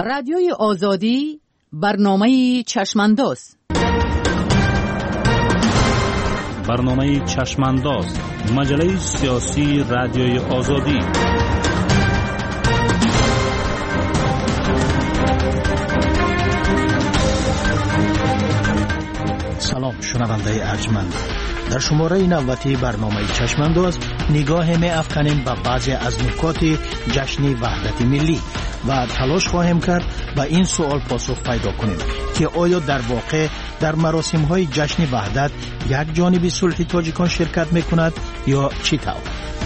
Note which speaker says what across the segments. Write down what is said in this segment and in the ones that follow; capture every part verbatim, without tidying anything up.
Speaker 1: رادیوی آزادی برنامه چشمانداز.
Speaker 2: برنامه چشمانداز، مجله سیاسی رادیوی آزادی.
Speaker 3: سلام شنونده ارجمند. در شماره نوتی برنامه چشمانداز نگاه می افکنیم به بعضی از نکات جشن وحدت ملی و تلاش خواهیم کرد به این سوال پاسخ پیدا کنیم که آیا در واقع در مراسم های جشن وحدت یک جانب صلح تاجیکان شرکت می کند یا چی طور؟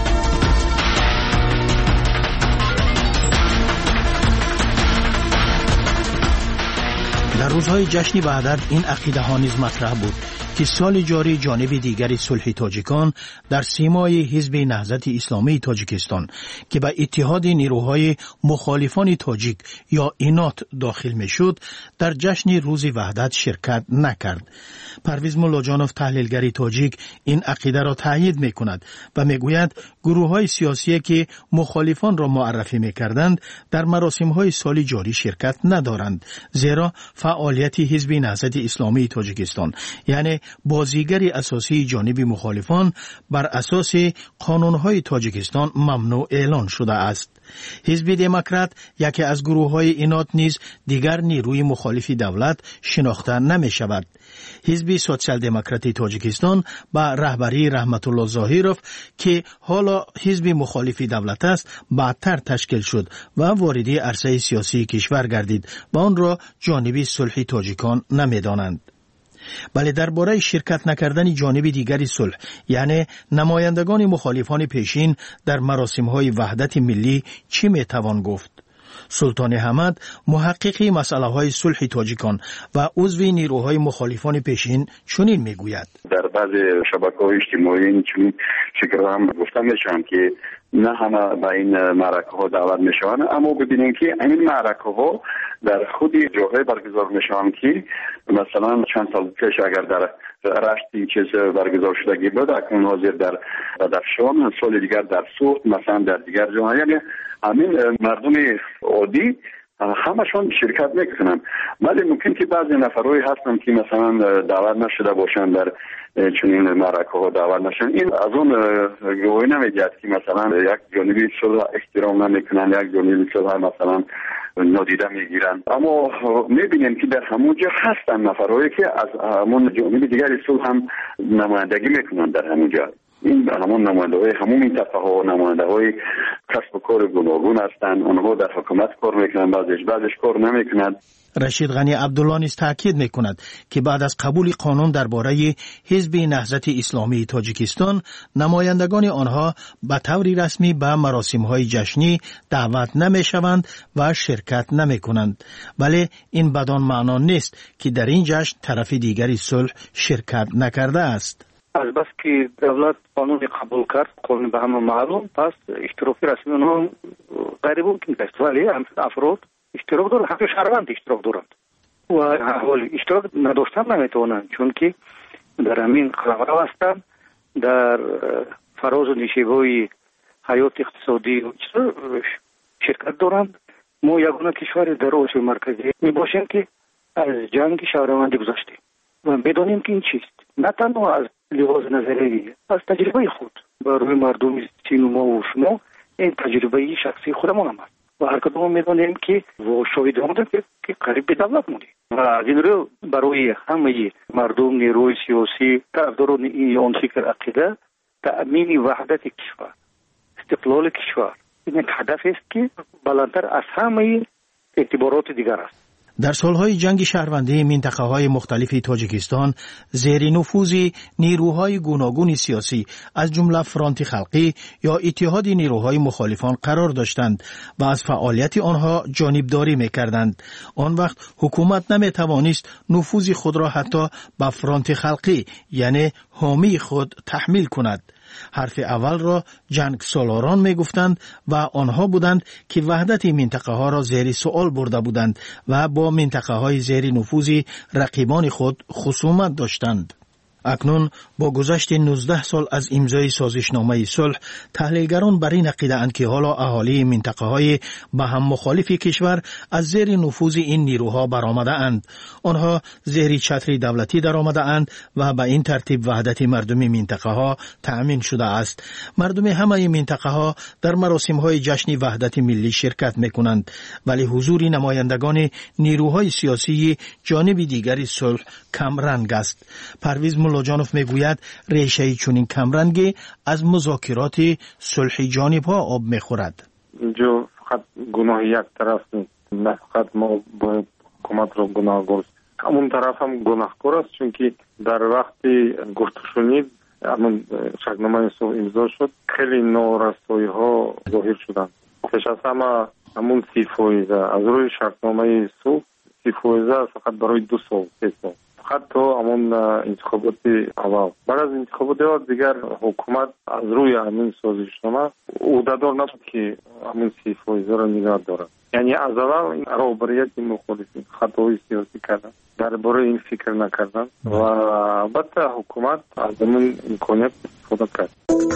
Speaker 3: در روزهای جشن وحدت این عقیده ها نیز مطرح بود که سال جاری جانب دیگری صلح تاجیکان در سیمای حزب نهضت اسلامی تاجیکستان که به اتحاد نیروهای مخالفان تاجیک یا اینات داخل می شد در جشن روز وحدت شرکت نکرد. پرویز ملاجانوف تحلیلگر تاجیک این عقیده را تایید می کند و می گوید گروه های سیاسی که مخالفان را معرفی می کردند در مراسم های سال جاری شرکت ندارند، زیرا فعالیت حزب نهضت اسلامی تاجیکستان یعنی بازیگری اساسی جانب مخالفان بر اساس قانون‌های تاجیکستان ممنوع اعلان شده است. حزب دموکرات یکی از گروه‌های اینات نیز دیگر نیروی مخالف دولت شناخته نمی‌شود. حزب سوسیال دموکراتی تاجیکستان با رهبری رحمت الله ظاهیروف که حالا حزب مخالف دولت است بعدتر تشکیل شد و وارد عرصه سیاسی کشور گردید و آن را جانب صلح تاجیکان نمی‌دانند. بله، درباره شرکت نکردن جانب دیگری صلح یعنی نمایندگان مخالفان پیشین در مراسم‌های وحدت ملی چی میتوان گفت؟ سلطان حمد محقق مسئله‌های صلح تاجیکان و عضو نیروهای مخالفان پیشین چنین میگوید:
Speaker 4: در بعضی شبکه‌های اجتماعی چنین شکل هم گفته میشن که نه همه به این معرکه ها دعوت میشوند، اما ببینیم که این معرکه ها در خود جاهای برگزار میشوند که مثلا چند سال پیش اگر در رشت این چیز برگزار شدگی بود، اکنون حاضر در بدخشان، سال دیگر در سوخت، مثلا در دیگر جاهای، یعنی همین مردم عادی همشون شرکت میکنن. ولی ممکن که بعضی نفرایی هستن که مثلا دعوت نشده باشن در چنین معرکه ها دعوت نشن. این از اون گواهی نمیدهد که مثلا یک جانبی صلح احترام نمیکنن، یک جانبی صلح مثلا نادیده میگیرن. اما میبینیم که در همونجا هستن نفرایی که از همون جانب دیگری صلح هم نمایندگی میکنن در همونجا. این همون نماینده های همون منطقه ها و نماینده های کسب و کار گوناگون هستند. آنها در حکومت کار میکنند، بعضش بعضش کار نمیکنند.
Speaker 3: رشید غنی عبدالله نیز تاکید میکند که بعد از قبول قانون درباره حزب نهضت اسلامی تاجیکستان، نمایندگان آنها به طور رسمی به مراسم های جشنی دعوت نمیشوند و شرکت نمیکنند. ولی این بدان معنا نیست که در این جشن طرف دیگری صلح شرکت نکرده است.
Speaker 5: از بس که دولت قانون قبول کرد، قانون به همه معلوم، پس اشتراک رسمی اونها غیر ممکن است. ولی افراد اشتراک دارند، حتی شهروند اشتراک دارند و حال اشتراک نداشتن نمیتوانند، چون که در همین قلمرو هستند، در فراز و نشیب‌های حیات اقتصادی شرکت دارند. ما یگانه کشور در آسیا مرکزی میباشیم که از جنگ شهروندی گذشتیم و بدانیم که این چیست. نه تنها از لحاظ نظری، از تجربه خود برای مردم چین و ما و شما این تجربه شخصی خودمان هم است و هر کدام میدانیم که و شاهد آمدن که قریب به دولت بودیم و از این رو برای همه مردم، نیروی سیاسی، طرفداران این فکر عقیده، تأمین وحدت کشور، استقلال کشور، این هدف است که بلندتر از همه اعتبارات دیگر است.
Speaker 3: در سالهای جنگ شهروندی منطقه‌های مختلف تاجیکستان زیر نفوذ نیروهای گوناگون سیاسی از جمله فرانت خلقی یا اتحاد نیروهای مخالفان قرار داشتند و از فعالیت آنها جانبداری می‌کردند. آن وقت حکومت نمی‌توانست نفوذ خود را حتی به فرانت خلقی یعنی حامی خود تحمیل کند. حرف اول را جنگ سالاران می گفتند و آنها بودند که وحدت منطقه ها را زیر سوال برده بودند و با منطقه های زیر نفوذ رقیبان خود خصومت داشتند. اکنون با گذشت نوزده سال از امضای سازشنامه صلح، تحلیلگران بر این عقیده اند که حالا اهالی منطقه های به هم مخالف کشور از زیر نفوذ این نیروها برآمده اند. آنها زیر چتر دولتی در آمده اند و به این ترتیب وحدت مردم منطقه ها تأمین شده است. مردم همه منطقه ها در مراسم های جشن وحدت ملی شرکت میکنند، ولی حضور نمایندگان نیروهای سیاسی جانب دیگری صلح کم رنگ است. پرویز ملاجانوف میگوید ریشه چنین کم رنگی از مذاکرات صلح جانب ها آب میخورد.
Speaker 6: اینجا فقط گناه یک طرف نیست، نه فقط ما باید حکومت را گناهگار، همون طرف هم گناهکار است، چون که در وقتی گفته شنید همون شکنامه صلح امضا شد، خیلی نارسایی ها ظاهر شدند. پیش از همه همون سی فایزه از روی شکنامه صلح، سی فایزه فقط برای دو سال سه سال، فقط تا همون انتخابات اول. بعد از انتخابات اول دیگر حکومت از روی همین سازشنامه عهدهدار نبود که همون سی فایزه را نگاه دارد. یعنی از اول این رهبریت مخالفین خطای سیاسی کردن، درباره این فکر نکردن و البته حکومت از همون امکانیت استفاده کرد.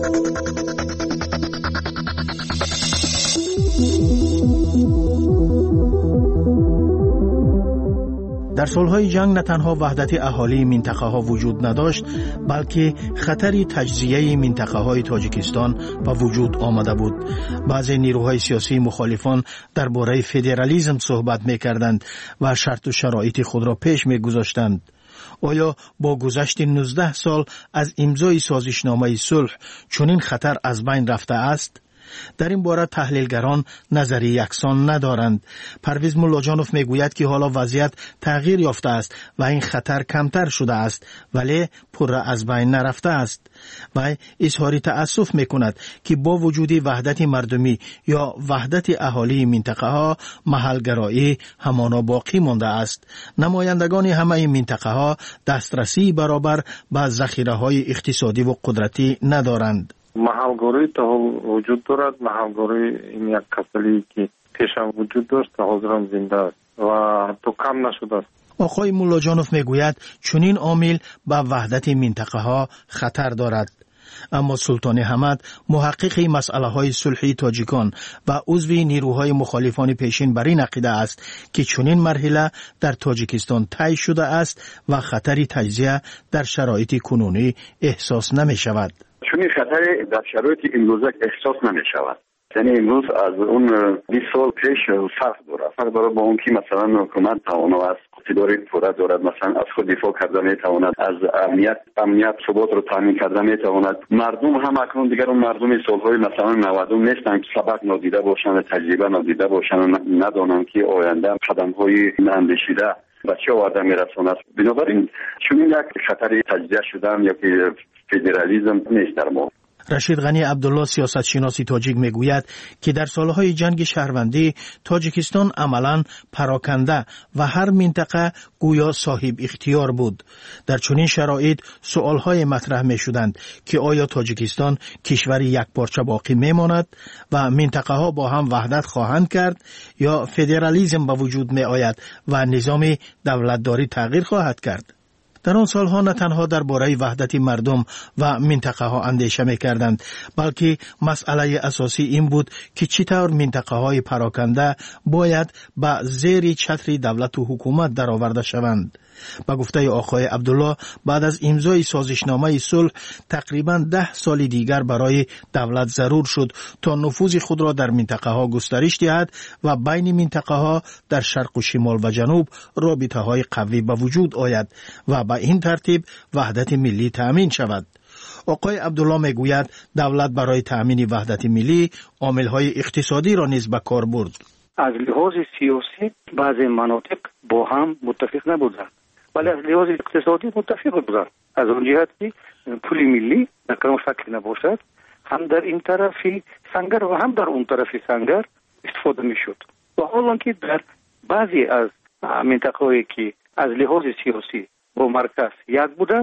Speaker 3: در سالهای جنگ نه تنها وحدت اهالی منطقه ها وجود نداشت، بلکه خطری تجزیه منطقه های تاجیکستان به وجود آمده بود. بعضی نیروهای سیاسی مخالفان درباره فدرالیسم صحبت می‌کردند و شرط و شرایط خود را پیش می‌گذاشتند. آیا با گذشت نوزده سال از امضای سازشنامه صلح چنین خطر از بین رفته است؟ در این باره تحلیلگران نظری یکسان ندارند. پرویز ملاجانوف میگوید که حالا وضعیت تغییر یافته است و این خطر کمتر شده است، ولی پر از بین نرفته است. و اظهار تأسف میکند که با وجود وحدت مردمی یا وحدت اهالی منطقه ها، محلگرایی همانا باقی مانده است. نمایندگان همه منطقه ها دسترسی برابر به ذخیره های اقتصادی و قدرتی ندارند.
Speaker 6: محلگاری تا وجود دارد. محلگاری این یک کسلی که پیشم وجود داشت تا حاضر هم زنده است و تو کم نشده است.
Speaker 3: آقای ملاجانوف میگوید چنین عامل به وحدت منطقه ها خطر دارد. اما سلطان حمد، محقق مسئله های صلحی تاجیکان و عضو نیروهای مخالفان پیشین، بر این عقیده است که چنین مرحله در تاجیکستان طی شده است و خطری تجزیه در شرایط کنونی احساس نمی شود.
Speaker 4: چون این خطر در شرایط امروزه احساس نمی شود. یعنی امروز از اون بیست سال پیش فرق داره. فرق داره با اون که مثلا حکومت توانا است، اقتدار پوره دارد، مثلا از خود دفاع کرده می تواند، از امنیت امنیت ثبات رو تامین کرده می تواند. مردم هم اکنون دیگر اون مردم سالهای مثلا نود نیستن که سبق نادیده باشند، تجربه نادیده باشند، ندانند که آینده قدم‌های اندیشیده و چه آورده میرساند. بنابراین چون یک خطر تجزیه شدن یا که فدرالیسم نیست در ما.
Speaker 3: رشید غنی عبدالله، سیاستشناس تاجیک، میگوید که در سالهای جنگ شهروندی تاجیکستان عملاً پراکنده و هر منطقه گویا صاحب اختیار بود. در چنین شرایط سوالهای مطرح می شدند که آیا تاجیکستان کشوری یک پارچه باقی می ماند و منطقه ها با هم وحدت خواهند کرد یا فدرالیسم به وجود می آید و نظام دولتداری تغییر خواهد کرد؟ در آن سالها نه تنها درباره وحدت مردم و منطقه ها اندیشه می کردند، بلکه مسئله اساسی این بود که چطور منطقه های پراکنده باید به زیر چتر دولت و حکومت درآورده شوند. با گفته آقای عبدالله، بعد از امضای سازشنامه صلح تقریبا ده سال دیگر برای دولت ضرور شد تا نفوذ خود را در منطقه ها گسترش دهد و بین منطقه ها در شرق و شمال و جنوب رابطه های قوی به وجود آید و به این ترتیب وحدت ملی تأمین شود. آقای عبدالله میگوید دولت برای تأمین وحدت ملی عامل‌های اقتصادی را نیز به کار برد.
Speaker 5: از لحاظ سیاسی بعضی مناطق با هم متفق نبودند، ولی از لحاظ اقتصادی متفق بودند. از اون جهت که پول ملی در کدام شکل نباشد، هم در این طرفی سنگر و هم در اون طرفی سنگر استفاده میشد. و حالا که در بعضی از منطقه‌هایی که از لحاظ سیاسی با مرکز یک بودند،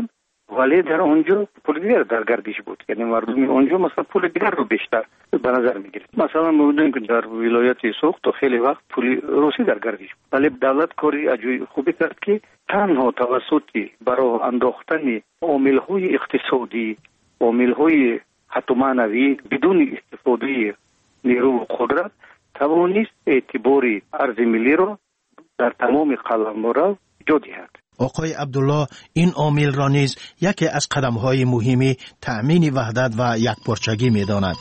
Speaker 5: ولی در اونجا پول دیگر در گردش بود، یعنی مردم اونجا مثلا پول دیگر رو بیشتر به نظر میگیرد. مثلا می‌بینیم که در ولایت سوخت تو خیلی وقت پول روسی در گردش بود، ولی دولت کاری عجیب خوبی کرد که تنها توسط برای انداختن عامل‌های اقتصادی، عامل‌های حتی معنوی بدون استفاده نیرو و قدرت توانست اعتبار ارز ملی را در تمام قلمرو جا دهد.
Speaker 3: آقای عبدالله این عامل را نیز یکی از قدم‌های مهم تأمین وحدت و یکپارچگی می‌داند.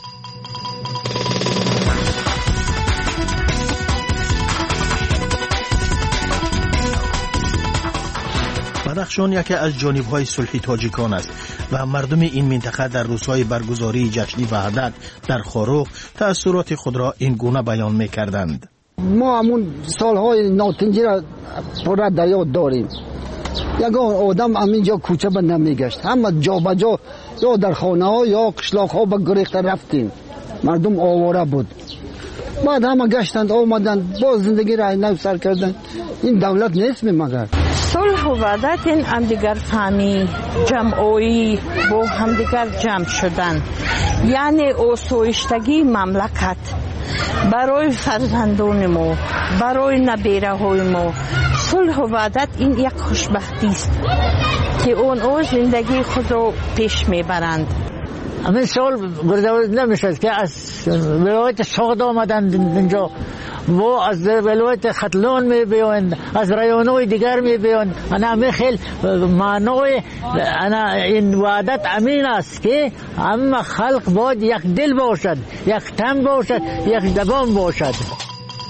Speaker 3: بدخشان یکی از جانب‌های صلح تاجیکان است و مردم این منطقه در روزهای برگزاری جشن وحدت در خاروق تأثیرات خود را این گونه بیان می‌کردند.
Speaker 7: ما همون سالهای ناتنجی را پر در یاد داریم. یگان آدم همینجا کوچه به نمیگشت، همه جا به جا یا در خانه ها یا قشلاق ها به گریخته رفتیم. مردم آواره بود، بعد همه گشتند آمدند باز زندگی را نو سر کردند. این دولت نیست می مگر
Speaker 8: صلح و وحدت این همدیگر فهمی جمعی با همدیگر جمع شدن، یعنی آسایشتگی مملکت برای فرزندان ما، برای نبیره های ما. صلح و وحدت این یک خوشبختی است که اون او زندگی خود رو پیش میبرند.
Speaker 9: همین سال گذشته نمیشد که از ولایت سوخت آمدند اینجا و از ولایت ختلون میبیوند، از رایونهای دیگر میبیوند. انا همه خیلی معنای انا این وحدت امین است که همه خلق باید یک دل باشد، یک تن باشد، یک زبان باشد.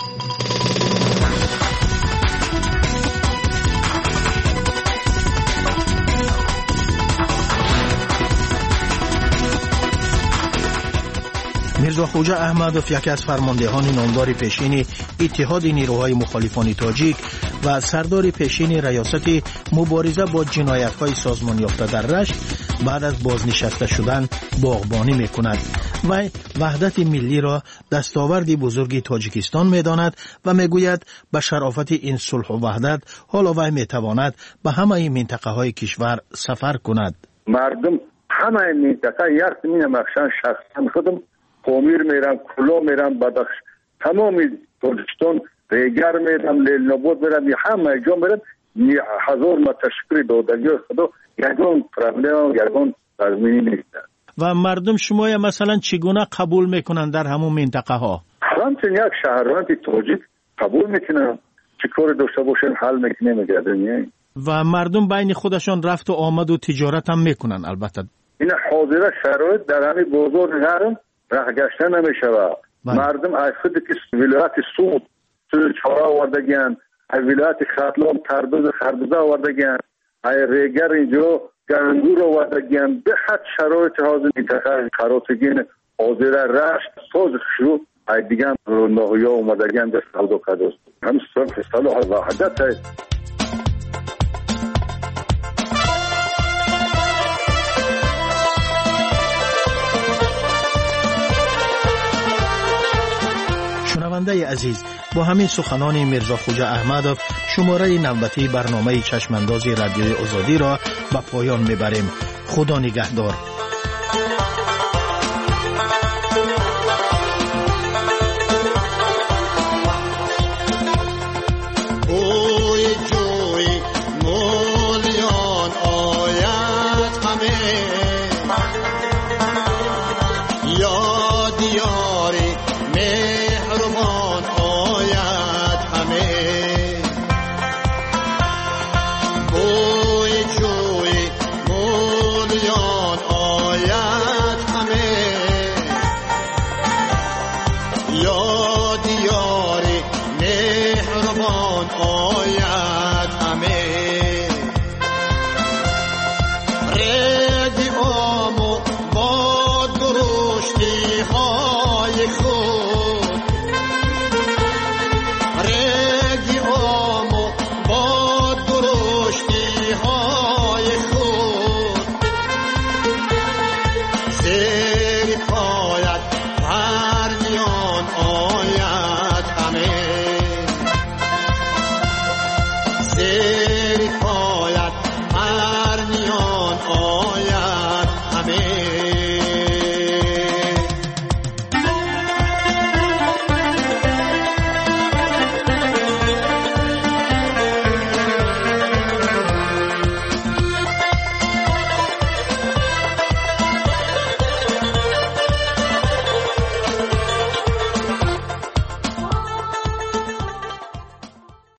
Speaker 3: میرزا خوجا احمدوف یکی از فرماندهان نامدار پیشین اتحاد نیروهای مخالفان تاجیک و سردار پیشین ریاست مبارزه با جنایت‌های سازمان یافته در رشت بعد از بازنشسته شدن باغبانی می‌کند و وحدت ملی را دستاوردی بزرگی تاجیکستان می‌داند و می‌گوید به شرافت این صلح و وحدت حالا وی می‌تواند به همه منطقه‌های کشور سفر کند.
Speaker 4: مردم همه منطقه یک زمین مخشن شخصا خودم قومیر میرم، کلا میرم، بدخش تمام تاجیکستان ریگر میرم، لیل نبود میرم، همه جا میرم. هزار ما تشکر دادگی خدا یگان پرابلم یگان تضمینی نیست.
Speaker 3: و مردم شما مثلا چگونه قبول میکنن در همون منطقه ها؟
Speaker 4: همچنین یک شهروند تاجیک قبول میکنن، چه کار داشته باشن حل میکنه میگردن.
Speaker 3: و مردم بین خودشان رفت و آمد و تجارت هم میکنن. البته این
Speaker 4: حاضره شرایط در همین بازار نرم راه گشته نمیشوه. مردم از خود که ولایت سوخت چهار آوردگیان، از ولایت ختلون تردوز خربوزه آوردگیان، از ریگر اینجا گنگور آوردگیان. به حد شرایط حاضر منطقه خراسگین حاضره رشت ساز شروع از دیگه ناهی ها اومدگیان در سودا کداست. هم صلح و وحدت هست.
Speaker 3: شنونده عزیز، با همین سخنان میرزا خوجا احمدوف شماره نوبتی برنامه چشمانداز رادیوی آزادی را به پایان میبریم. خدا نگهدار.
Speaker 10: یا دیار مهربان آید